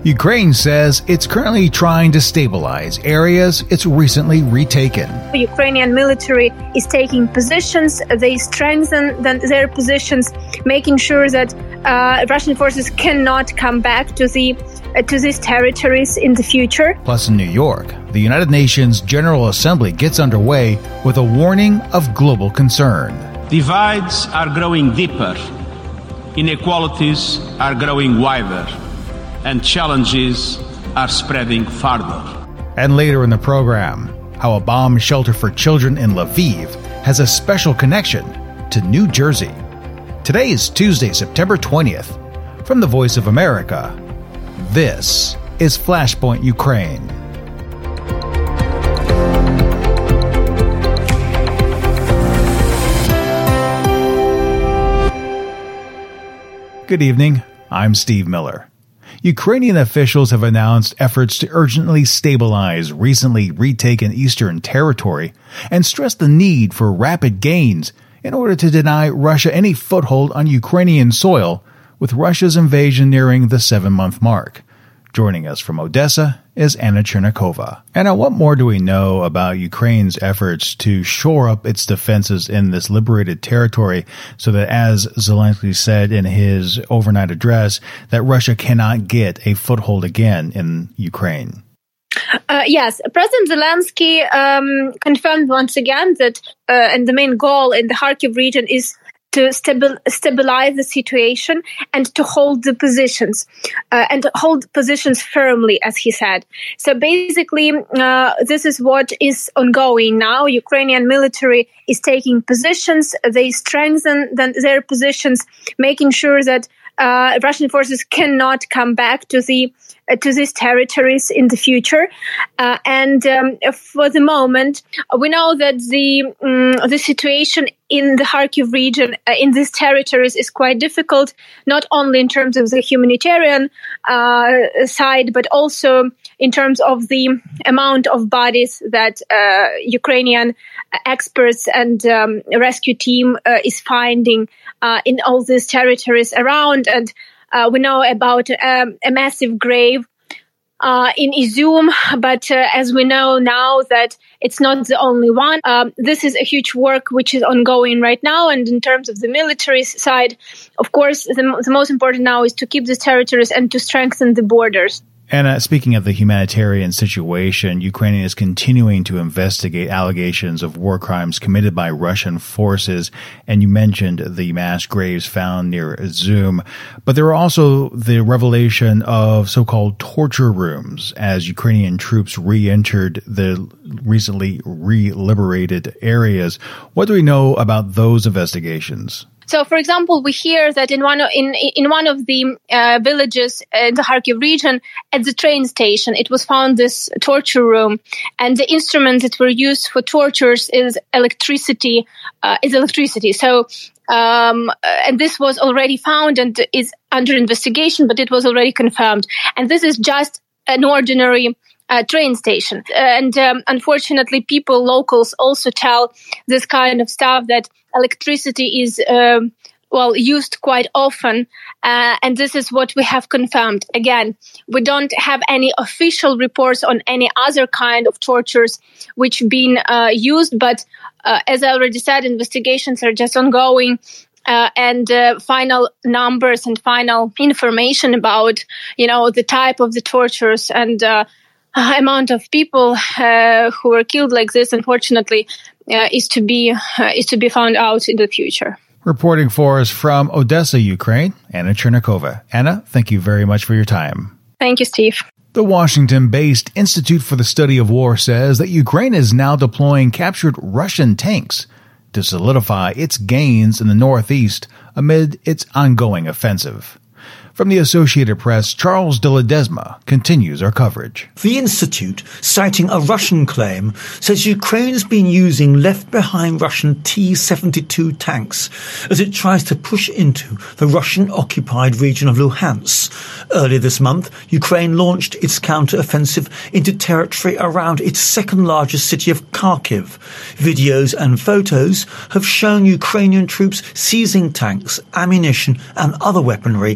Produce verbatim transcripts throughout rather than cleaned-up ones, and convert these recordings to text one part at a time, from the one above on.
Ukraine says it's currently trying to stabilize areas it's recently retaken. The Ukrainian military is taking positions. They strengthen their positions, making sure that uh, Russian forces cannot come back to the uh, to these territories in the future. Plus, in New York, the United Nations General Assembly gets underway with a warning of global concern. Divides are growing deeper. Inequalities are growing wider. And challenges are spreading farther. And later in the program, how a bomb shelter for children in Lviv has a special connection to New Jersey. Today is Tuesday, September twentieth. From the Voice of America, this is Flashpoint Ukraine. Good evening, I'm Steve Miller. Ukrainian officials have announced efforts to urgently stabilize recently retaken eastern territory and stressed the need for rapid gains in order to deny Russia any foothold on Ukrainian soil, with Russia's invasion nearing the seven-month mark. Joining us from Odessa is Anna Chernikova. Anna, what more do we know about Ukraine's efforts to shore up its defenses in this liberated territory so that, as Zelensky said in his overnight address, that Russia cannot get a foothold again in Ukraine? Uh, yes, President Zelensky um, confirmed once again that uh, and the main goal in the Kharkiv region is to stabil- stabilize the situation and to hold the positions, uh, and to hold positions firmly, as he said. So basically, uh, this is what is ongoing now. Ukrainian military is taking positions. They strengthen their positions, making sure that uh, Russian forces cannot come back to the uh, to these territories in the future. Uh, and um, for the moment, we know that the um, the situation in the Kharkiv region, uh, in these territories, is quite difficult, not only in terms of the humanitarian uh, side, but also in terms of the amount of bodies that uh, Ukrainian experts and um, rescue team uh, is finding uh, in all these territories around. And uh, we know about um, a massive grave Uh, in Izum, but uh, as we know now that it's not the only one. Um, this is a huge work which is ongoing right now, and in terms of the military side, of course, the, the most important now is to keep these territories and to strengthen the borders. And uh, speaking of the humanitarian situation, Ukraine is continuing to investigate allegations of war crimes committed by Russian forces. And you mentioned the mass graves found near Izum. But there are also the revelation of so-called torture rooms as Ukrainian troops re-entered the recently re-liberated areas. What do we know about those investigations? So, for example, we hear that in one of, in in one of the uh, villages in the Kharkiv region, at the train station, it was found this torture room, and the instruments that were used for tortures is electricity. Uh, is electricity. So, um, and this was already found and is under investigation, but it was already confirmed. And this is just an ordinary Uh, train station. And um, unfortunately, people, locals also tell this kind of stuff, that electricity is, um, well, used quite often. Uh, and this is what we have confirmed. Again, we don't have any official reports on any other kind of tortures which been uh, used. But uh, as I already said, investigations are just ongoing. Uh, and uh, final numbers and final information about, you know, the type of the tortures and uh, Uh, amount of people uh, who were killed like this, unfortunately, uh, is to be uh, is to be found out in the future. Reporting for us from Odessa, Ukraine, Anna Chernikova. Anna, thank you very much for your time. Thank you, Steve. The Washington-based Institute for the Study of War says that Ukraine is now deploying captured Russian tanks to solidify its gains in the Northeast amid its ongoing offensive. From the Associated Press, Charles de Ledesma continues our coverage. The Institute, citing a Russian claim, says Ukraine's been using left-behind Russian T seventy-two tanks as it tries to push into the Russian-occupied region of Luhansk. Earlier this month, Ukraine launched its counter-offensive into territory around its second-largest city of Kharkiv. Videos and photos have shown Ukrainian troops seizing tanks, ammunition and other weaponry left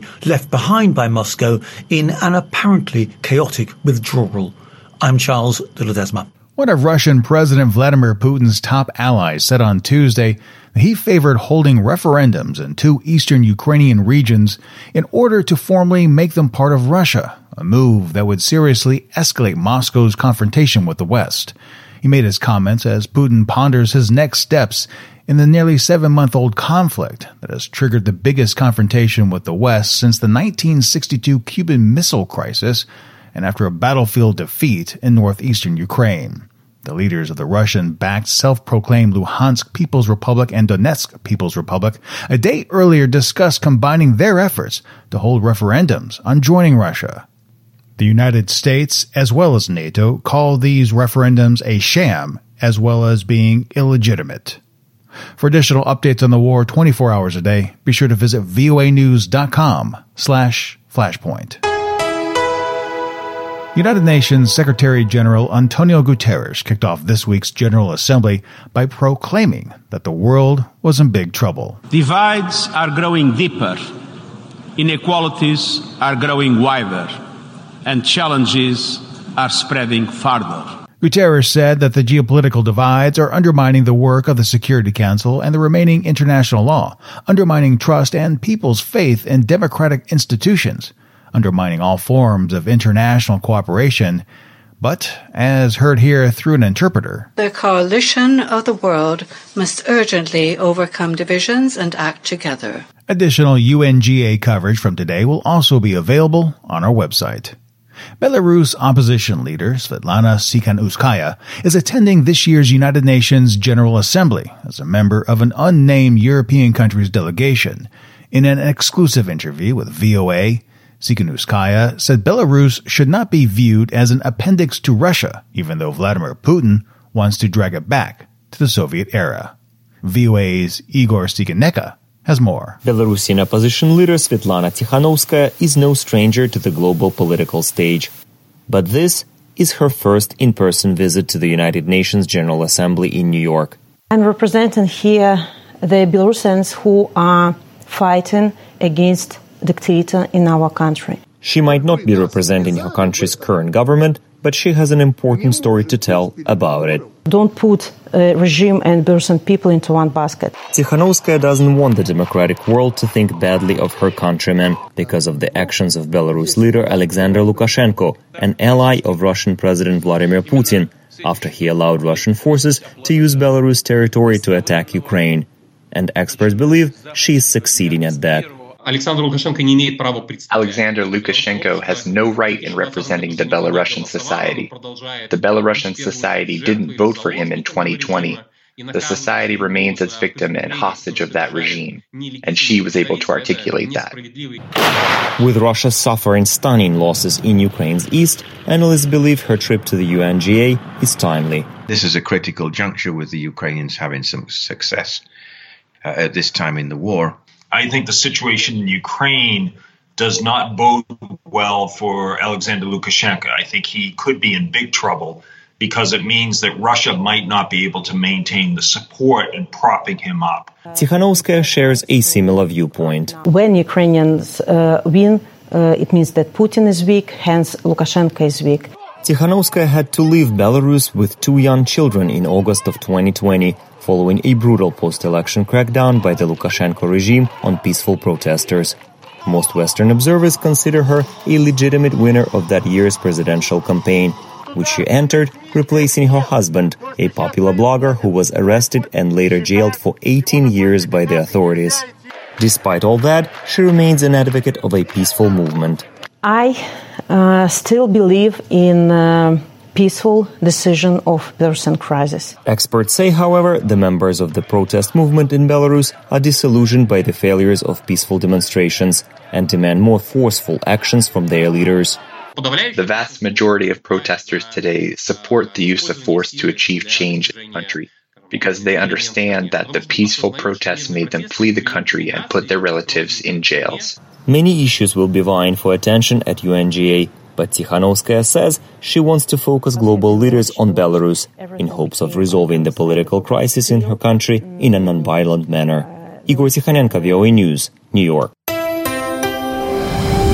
left behind by Moscow in an apparently chaotic withdrawal. I'm Charles de Ledesma. One of Russian President Vladimir Putin's top allies said on Tuesday that he favored holding referendums in two eastern Ukrainian regions in order to formally make them part of Russia, a move that would seriously escalate Moscow's confrontation with the West. He made his comments as Putin ponders his next steps in the nearly seven-month-old conflict that has triggered the biggest confrontation with the West since the nineteen sixty-two Cuban Missile Crisis and after a battlefield defeat in northeastern Ukraine. The leaders of the Russian-backed self-proclaimed Luhansk People's Republic and Donetsk People's Republic a day earlier discussed combining their efforts to hold referendums on joining Russia. The United States, as well as NATO, call these referendums a sham, as well as being illegitimate. For additional updates on the war twenty-four hours a day, be sure to visit voanews.com slash flashpoint. United Nations Secretary-General Antonio Guterres kicked off this week's General Assembly by proclaiming that the world was in big trouble. Divides are growing deeper, inequalities are growing wider, and challenges are spreading farther. Guterres said that the geopolitical divides are undermining the work of the Security Council and the remaining international law, undermining trust and people's faith in democratic institutions, undermining all forms of international cooperation, but, as heard here through an interpreter, the coalition of the world must urgently overcome divisions and act together. Additional U N G A coverage from today will also be available on our website. Belarus opposition leader Svetlana Tsikhanouskaya is attending this year's United Nations General Assembly as a member of an unnamed European country's delegation. In an exclusive interview with V O A, Tsikhanouskaya said Belarus should not be viewed as an appendix to Russia, even though Vladimir Putin wants to drag it back to the Soviet era. V O A's Igor Stiganeka has more. Belarusian opposition leader Svetlana Tikhanovskaya is no stranger to the global political stage. But this is her first in-person visit to the United Nations General Assembly in New York. I'm representing here the Belarusians who are fighting against dictator in our country. She might not be representing her country's current government, but she has an important story to tell about it. Don't put uh, regime and Belarusian people into one basket. Tikhanovskaya doesn't want the democratic world to think badly of her countrymen because of the actions of Belarus leader Alexander Lukashenko, an ally of Russian President Vladimir Putin, after he allowed Russian forces to use Belarus territory to attack Ukraine. And experts believe she is succeeding at that. Alexander Lukashenko has no right in representing the Belarusian society. The Belarusian society didn't vote for him in twenty twenty. The society remains its victim and hostage of that regime, and she was able to articulate that. With Russia suffering stunning losses in Ukraine's east, analysts believe her trip to the U N G A is timely. This is a critical juncture with the Ukrainians having some success uh, at this time in the war. I think the situation in Ukraine does not bode well for Alexander Lukashenko. I think he could be in big trouble because it means that Russia might not be able to maintain the support in propping him up. Tikhanovskaya shares a similar viewpoint. When Ukrainians uh, win, uh, it means that Putin is weak, hence Lukashenko is weak. Tikhanovskaya had to leave Belarus with two young children in August of twenty twenty, following a brutal post-election crackdown by the Lukashenko regime on peaceful protesters. Most Western observers consider her a legitimate winner of that year's presidential campaign, which she entered, replacing her husband, a popular blogger who was arrested and later jailed for eighteen years by the authorities. Despite all that, she remains an advocate of a peaceful movement. I uh, still believe in uh, peaceful decision of Belarusian crisis. Experts say, however, the members of the protest movement in Belarus are disillusioned by the failures of peaceful demonstrations and demand more forceful actions from their leaders. The vast majority of protesters today support the use of force to achieve change in the country because they understand that the peaceful protests made them flee the country and put their relatives in jails. Many issues will be vying for attention at U N G A, but Tikhanovskaya says she wants to focus global leaders on Belarus in hopes of resolving the political crisis in her country in a non-violent manner. Igor Tikhanenko, V O A News, New York.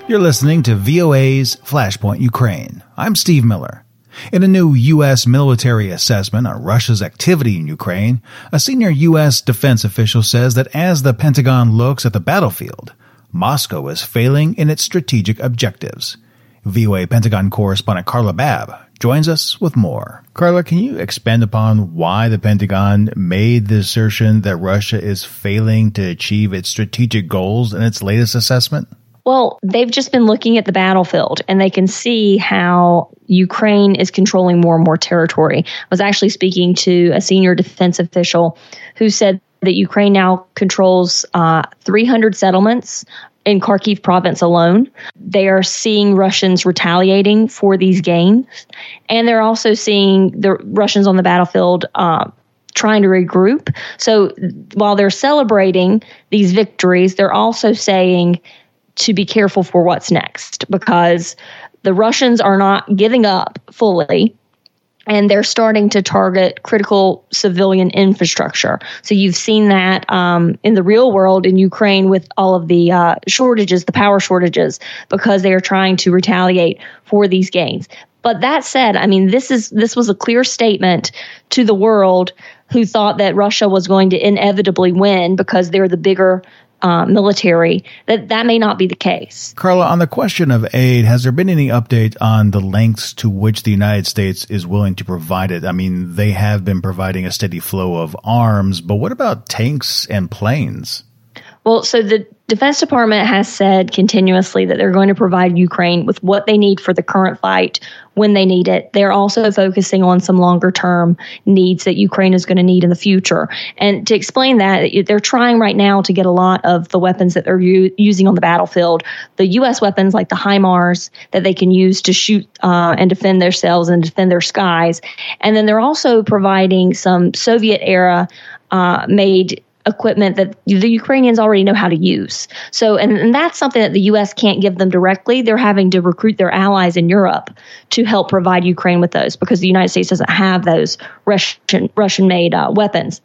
You're listening to V O A's Flashpoint Ukraine. I'm Steve Miller. In a new U S military assessment on Russia's activity in Ukraine, a senior U S defense official says that as the Pentagon looks at the battlefield, Moscow is failing in its strategic objectives. V O A Pentagon correspondent Carla Babb joins us with more. Carla, can you expand upon why the Pentagon made the assertion that Russia is failing to achieve its strategic goals in its latest assessment? Well, they've just been looking at the battlefield, and they can see how Ukraine is controlling more and more territory. I was actually speaking to a senior defense official who said that Ukraine now controls uh, three hundred settlements in Kharkiv province alone. They are seeing Russians retaliating for these gains, and they're also seeing the Russians on the battlefield uh, trying to regroup. So while they're celebrating these victories, they're also saying to be careful for what's next, because the Russians are not giving up fully, and they're starting to target critical civilian infrastructure. So you've seen that um, in the real world in Ukraine with all of the uh, shortages, the power shortages, because they are trying to retaliate for these gains. But that said, I mean, this is this was a clear statement to the world who thought that Russia was going to inevitably win because they're the bigger Uh, military, that that may not be the case. Carla, on the question of aid, has there been any update on the lengths to which the United States is willing to provide it? I mean, they have been providing a steady flow of arms, but what about tanks and planes? Well, so the Defense Department has said continuously that they're going to provide Ukraine with what they need for the current fight when they need it. They're also focusing on some longer term needs that Ukraine is going to need in the future. And to explain that, they're trying right now to get a lot of the weapons that they're u- using on the battlefield, the U S weapons like the HIMARS that they can use to shoot uh, and defend themselves and defend their skies. And then they're also providing some Soviet era uh, made equipment that the Ukrainians already know how to use. So, and, and that's something that the U S can't give them directly. They're having to recruit their allies in Europe to help provide Ukraine with those, because the United States doesn't have those Russian Russian-made uh, weapons.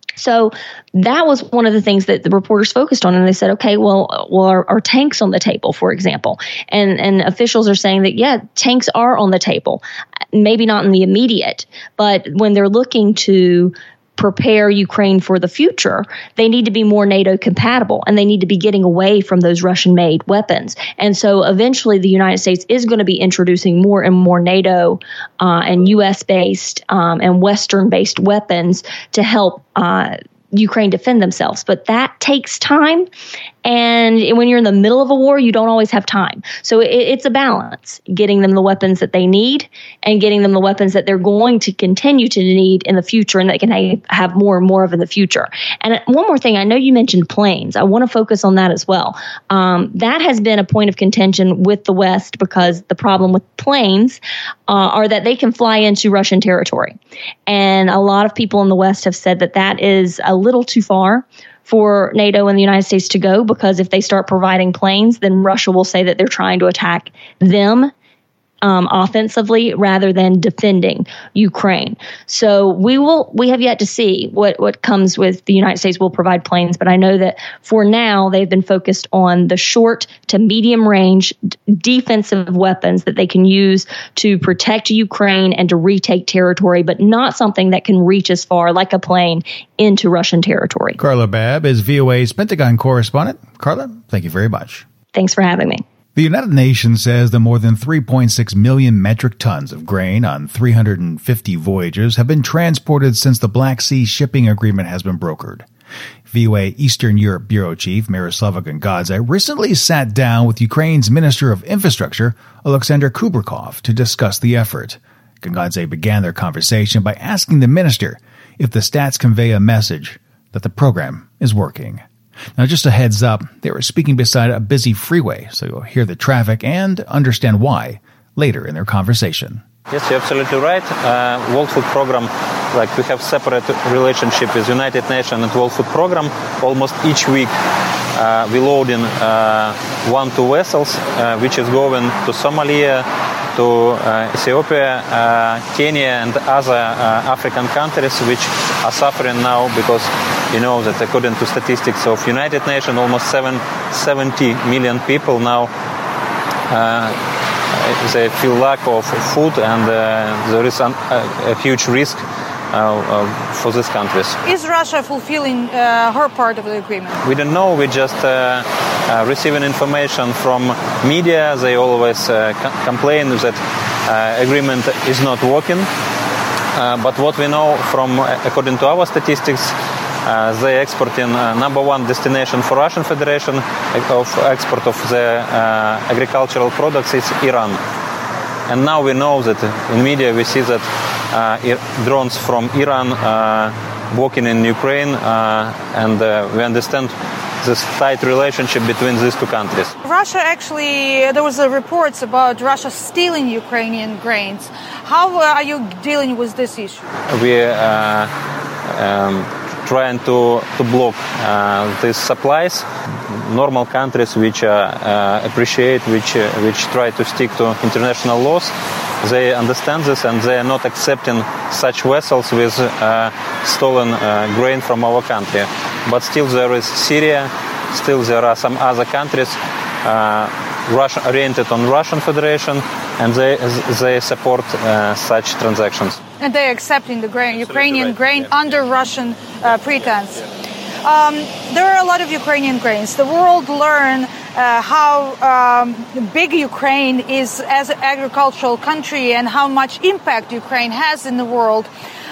So that was one of the things that the reporters focused on. And they said, okay, well, well, are, are tanks on the table, for example? And, and officials are saying that, yeah, tanks are on the table. Maybe not in the immediate, but when they're looking to prepare Ukraine for the future, they need to be more NATO compatible, and they need to be getting away from those Russian-made weapons. And so eventually the United States is going to be introducing more and more NATO uh, and U S-based um, and Western-based weapons to help uh, Ukraine defend themselves. But that takes time. And when you're in the middle of a war, you don't always have time. So it, it's a balance, getting them the weapons that they need and getting them the weapons that they're going to continue to need in the future and that can ha- have more and more of in the future. And one more thing, I know you mentioned planes. I want to focus on that as well. Um, that has been a point of contention with the West, because the problem with planes uh, are that they can fly into Russian territory. And a lot of people in the West have said that that is a little too far for NATO and the United States to go, because if they start providing planes, then Russia will say that they're trying to attack them um, offensively rather than defending Ukraine. So we will we have yet to see what, what comes with the United States will provide planes, but I know that for now they've been focused on the short to medium range d- defensive weapons that they can use to protect Ukraine and to retake territory, but not something that can reach as far, like a plane, into Russian territory. Carla Babb is V O A's Pentagon correspondent. Carla, thank you very much. Thanks for having me. The United Nations says that more than three point six million metric tons of grain on three hundred fifty voyages have been transported since the Black Sea shipping agreement has been brokered. V O A Eastern Europe Bureau Chief Miroslava Gongadze recently sat down with Ukraine's Minister of Infrastructure, Oleksandr Kubrikov, to discuss the effort. Gongadze began their conversation by asking the minister if the stats convey a message that the program is working. Now, just a heads up, they were speaking beside a busy freeway, so you'll hear the traffic and understand why later in their conversation. Yes, you're absolutely right. Uh, World Food Program, like we have separate relationship with United Nations and World Food Program. Almost each week uh, we load in uh, one, two vessels, uh, which is going to Somalia, to uh, Ethiopia, uh, Kenya, and other uh, African countries which are suffering now because you know that according to statistics of United Nations, almost seven, seventy million people now uh, they feel lack of food, and uh, there is an, a, a huge risk uh, uh, for these countries. Is Russia fulfilling uh, her part of the agreement? We don't know. We just uh, uh, receiving information from media. They always uh, c- complain that uh, agreement is not working. Uh, but what we know from, according to our statistics, uh, they export in uh, number one destination for Russian Federation of export of the uh, agricultural products is Iran. And now we know that in media we see that uh, drones from Iran uh, working in Ukraine, uh, and uh, we understand this tight relationship between these two countries. Russia actually, there was a reports about Russia stealing Ukrainian grains. How uh, are you dealing with this issue? We are uh, um, trying to, to block uh, these supplies. Normal countries which uh, uh, appreciate, which uh, which try to stick to international laws, they understand this and they are not accepting such vessels with uh, stolen uh, grain from our country. But still there is Syria, still there are some other countries uh, Russia, oriented on Russian Federation, and they they support uh, such transactions. And they are accepting the grain, Ukrainian right. grain yeah. under Russian uh, pretense. Um, there are a lot of Ukrainian grains. The world learn uh, how um, big Ukraine is as an agricultural country and how much impact Ukraine has in the world.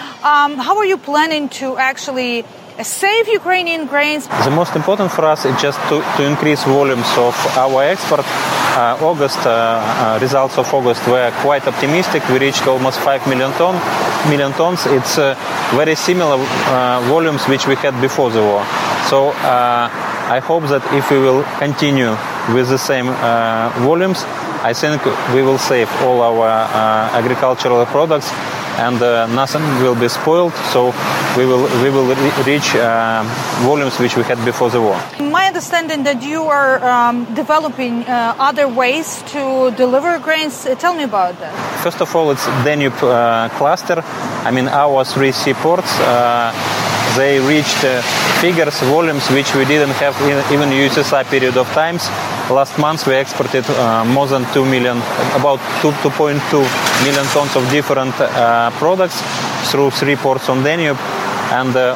Um, how are you planning to actually save Ukrainian grains? The most important for us is just to, to increase volumes of our export. Uh, August uh, uh, results of August were quite optimistic. We reached almost five million ton, million tons. It's uh, very similar uh, volumes which we had before the war. So uh, I hope that if we will continue with the same uh, volumes, I think we will save all our uh, agricultural products, and uh, nothing will be spoiled. So we will we will re- reach uh, volumes which we had before the war. My understanding that you are um, developing uh, other ways to deliver grains. Uh, tell me about that. First of all, it's Danube uh, cluster. I mean, our three seaports. Uh, they reached uh, figures, volumes which we didn't have in, even U S S R period of times. Last month we exported uh, more than two million, about two point two million tons of different uh, products through three ports on Danube, and uh,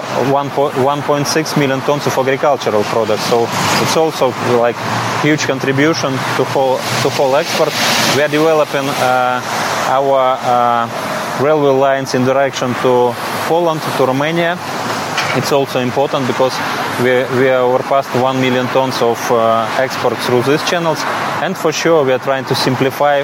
one point six million tons of agricultural products. So it's also like huge contribution to whole to whole export. We are developing uh, our uh, railway lines in direction to Poland, to Romania. It's also important because we, we are overpassed one million tons of uh, export through these channels, and for sure we are trying to simplify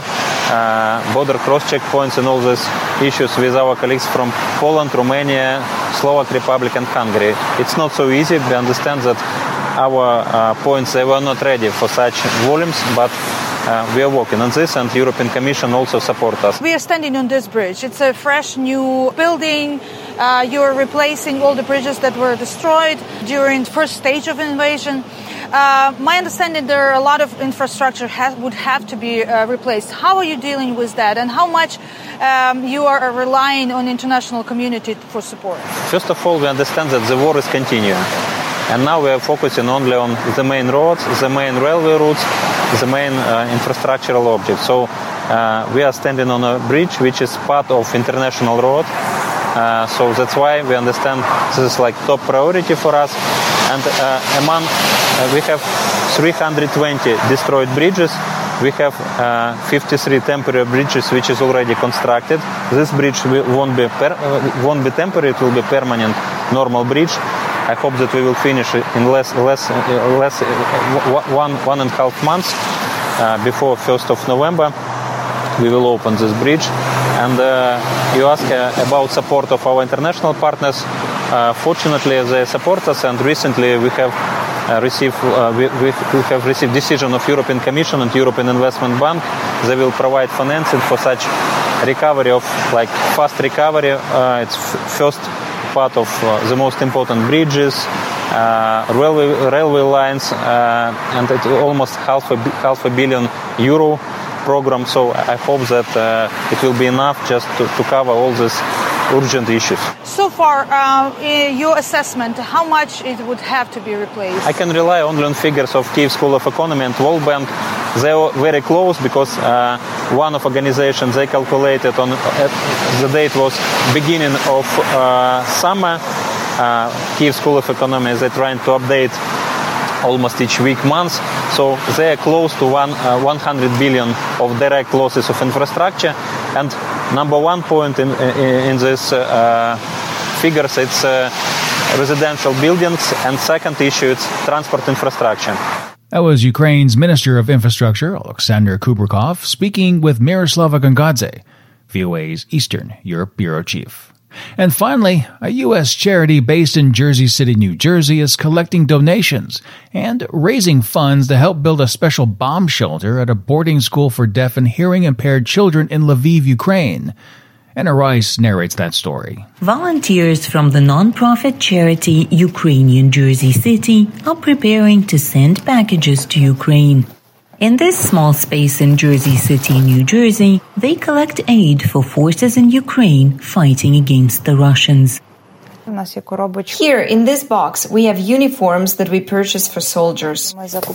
uh, border cross checkpoints and all these issues with our colleagues from Poland, Romania, Slovak Republic and Hungary. It's not so easy. We understand that our uh, points, they were not ready for such volumes, but Uh, we are working on this, and the European Commission also supports us. We are standing on this bridge. It's a fresh new building. Uh, you are replacing all the bridges that were destroyed during the first stage of invasion. Uh, my understanding, there are a lot of infrastructure has, would have to be uh, replaced. How are you dealing with that, and how much um, you are relying on international community for support? First of all, we understand that the war is continuing. And now we are focusing only on the main roads, the main railway routes, the main uh, infrastructural objects. So uh, we are standing on a bridge which is part of international road. Uh, so that's why we understand this is like top priority for us. And uh, among uh, we have three hundred twenty destroyed bridges. We have uh, fifty-three temporary bridges which is already constructed. This bridge won't be per- uh, won't be temporary; it will be permanent, normal bridge. I hope that we will finish it in less, less, less, one, one and a half months uh, before first of November. We will open this bridge. And uh, you ask uh, about support of our international partners. Uh, fortunately, they support us, and recently we have uh, received uh, we, we, we have received decision of European Commission and European Investment Bank. They will provide financing for such recovery of like fast recovery. Uh, it's f- first. part of uh, the most important bridges, uh, railway railway lines, uh, and it's almost half a half a billion euro program. So I hope that uh, it will be enough just to, to cover all these urgent issues. So far, uh, in your assessment, how much it would have to be replaced? I can rely only on figures of Kyiv School of Economy and World Bank. they were very close because uh, one of organizations they calculated on uh, the date was beginning of uh, summer. Uh, Kyiv School of Economics, they're trying to update almost each week, month. So they are close to one, uh, one hundred billion of direct losses of infrastructure. And number one point in, in, in this uh, figures, it's uh, residential buildings. And second issue, it's transport infrastructure. That was Ukraine's Minister of Infrastructure, Alexander Kubrikov, speaking with Miroslava Gongadze, V O A's Eastern Europe Bureau Chief. And finally, a U S charity based in Jersey City, New Jersey is collecting donations and raising funds to help build a special bomb shelter at a boarding school for deaf and hearing impaired children in Lviv, Ukraine. Anna Rice narrates that story. Volunteers from the non-profit charity Ukrainian Jersey City are preparing to send packages to Ukraine. In this small space in Jersey City, New Jersey, they collect aid for forces in Ukraine fighting against the Russians. Here, in this box, we have uniforms that we purchase for soldiers.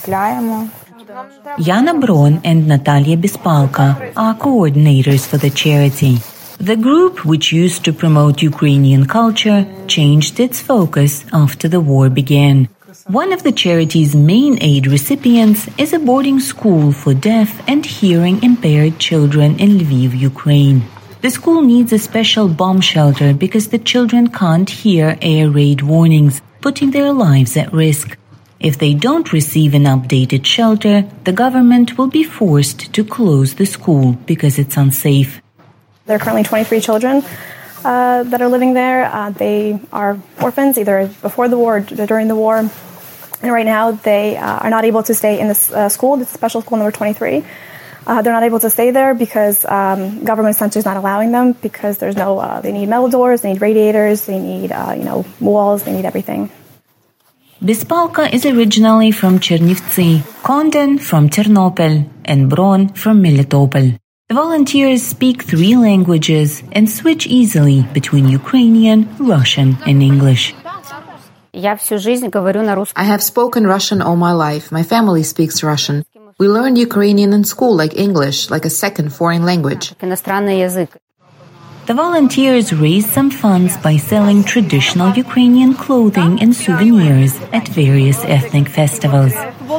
Yana Bron and Natalia Bispalka are coordinators for the charity. The group, which used to promote Ukrainian culture, changed its focus after the war began. One of the charity's main aid recipients is a boarding school for deaf and hearing impaired children in Lviv, Ukraine. The school needs a special bomb shelter because the children can't hear air raid warnings, putting their lives at risk. If they don't receive an updated shelter, the government will be forced to close the school because it's unsafe. There are currently twenty-three children uh, that are living there. Uh, they are orphans, either before the war or during the war. And right now, they uh, are not able to stay in this uh, school, this special school number twenty-three. Uh, they're not able to stay there because um, government center is not allowing them because there's no, uh, they need metal doors, they need radiators, they need, uh, you know, walls, they need everything. Bispalka is originally from Chernivtsi, Kondin from Ternopil, and Bron from Melitopol. The volunteers speak three languages and switch easily between Ukrainian, Russian, and English. I have spoken Russian all my life. My family speaks Russian. We learned Ukrainian in school like English, like a second foreign language. The volunteers raise some funds by selling traditional Ukrainian clothing and souvenirs at various ethnic festivals.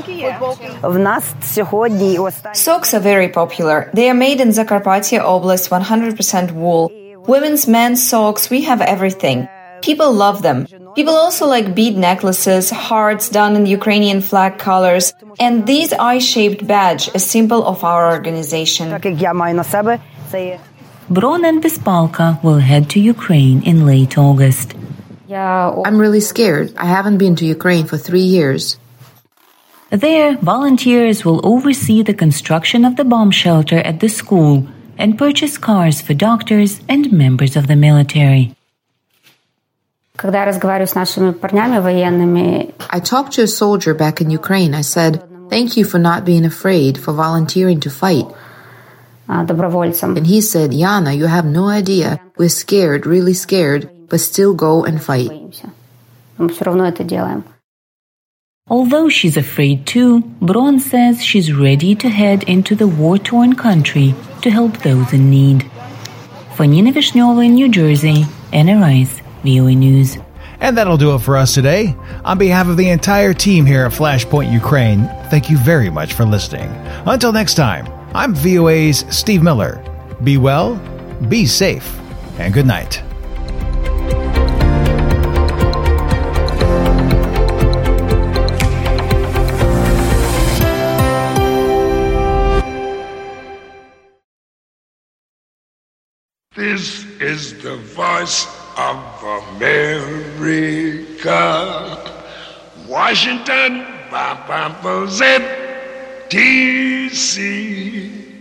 Socks are very popular. They are made in Zakarpattia Oblast, one hundred percent wool. Women's, men's socks, we have everything. People love them. People also like bead necklaces, hearts done in Ukrainian flag colors, and these eye-shaped badge, a symbol of our organization. Bron and Bispalka will head to Ukraine in late August. I'm really scared. I haven't been to Ukraine for three years. There, volunteers will oversee the construction of the bomb shelter at the school and purchase cars for doctors and members of the military. I talked to a soldier back in Ukraine. I said, "Thank you for not being afraid, for volunteering to fight." And he said, "Yana, you have no idea. We're scared, really scared, but still go and fight." Although she's afraid too, Bron says she's ready to head into the war-torn country to help those in need. For Nina Vishneva in New Jersey, Anna Rice, V O A News. And that'll do it for us today. On behalf of the entire team here at Flashpoint Ukraine, thank you very much for listening. Until next time, I'm V O A's Steve Miller. Be well, be safe, and good night. This is the voice of America. Washington, D C